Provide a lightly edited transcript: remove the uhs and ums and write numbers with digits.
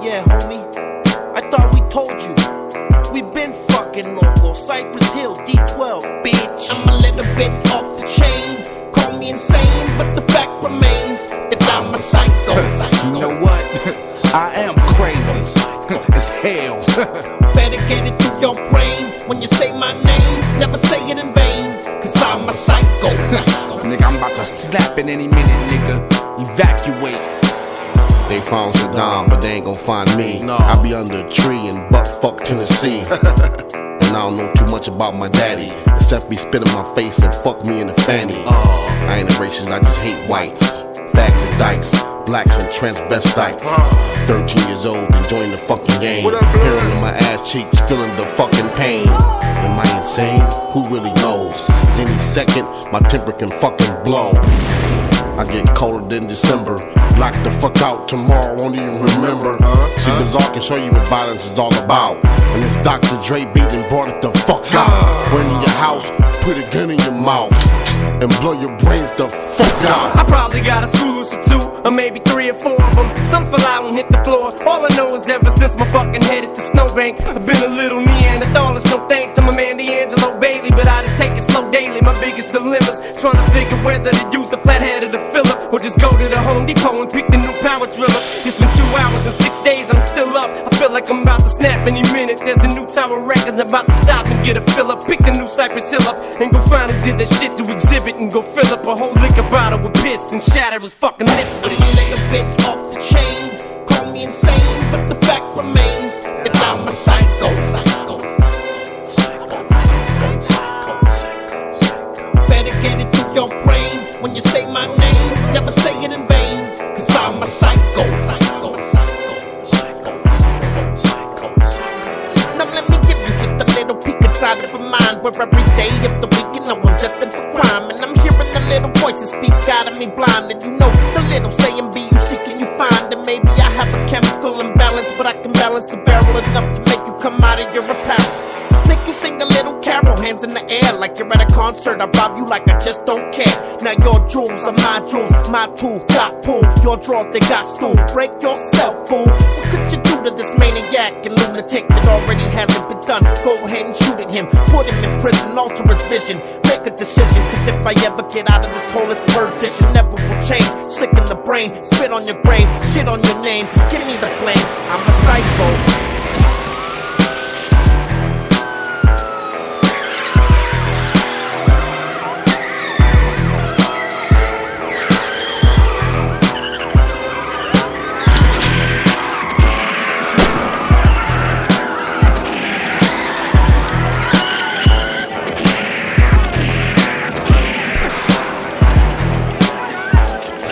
yeah, homie. I thought we told you. We been fucking local. Cypress Hill, D12, bitch. I'm a little bit off the chain. Call me insane, but the fact remains that I'm a psycho. You know what? I am crazy as hell. Better get it through your brain. When you say my name, never say it in vain. Cause I'm a psycho. Nigga, I'm about to slap it any minute, nigga. Evacuate. They found Saddam, but they ain't gon' find me. No. I be under a tree in buttfuck Tennessee. And I don't know too much about my daddy, except be spit in my face and fuck me in the fanny. I ain't a racist, I just hate whites. Fags and dykes, blacks and transvestites. 13 years old, enjoying the fucking game. Hearing in my ass cheeks, feeling the fucking pain. Am I insane? Who really knows? 'Cause any second, my temper can fucking blow. I get colder than December. Black the fuck out, tomorrow won't even remember. See, Bizarre can show you what violence is all about. And it's Dr. Dre beat and brought it the fuck out. Run in your house, put a gun in your mouth, and blow your brains the fuck out. I probably got a school or two, or maybe 3 or 4 of them. Some fell out and hit the floor. All I know is ever since my fucking head hit the snowbank, I've been a little Neanderthal. No thanks to my man D'Angelo Bailey, but I just take it slow daily. My biggest dilemmas, trying to figure whether to use the flathead or the filler, or just go to the Home Depot and pick the new power driller. It's been 2 hours and 6 days, I'm still up. I feel like I'm about to snap any minute. There's a new Tower Records about to stop and get a fill up. Pick the new Cypress Hill up and go find who did that shit to exhibit, and go fill up a whole liquor bottle with piss and shatter his fucking lips. But it's a little bit off the chain. Call me insane, but the fact remains that I'm a psycho. Better get it through your brain. When you say my name, never say it in vain. Cause I'm a psycho. Now let me give you just a little peek inside of a mind where every day of the week you know I'm destined for crime. And I'm hearing the little voices speak out of me blind. And you know the little saying be you seek and you find. And maybe I have a chemical imbalance, but I can balance the barrel enough to make you come out of your apparel. Make you sing a little carol, hands in the air like you're at a concert. I rob you like I just don't care. Now your jewels are my jewels, my tools got pull. Your drawers they got stool. Break yourself, fool. What could you do to this maniac and lunatic that already hasn't been done? Go ahead and shoot at him, put him in prison, alter his vision. Make a decision, cause if I ever get out of this hole, this perdition never will change. Sick in the brain, spit on your grave, shit on your name. Give me the blame, I'm a psycho.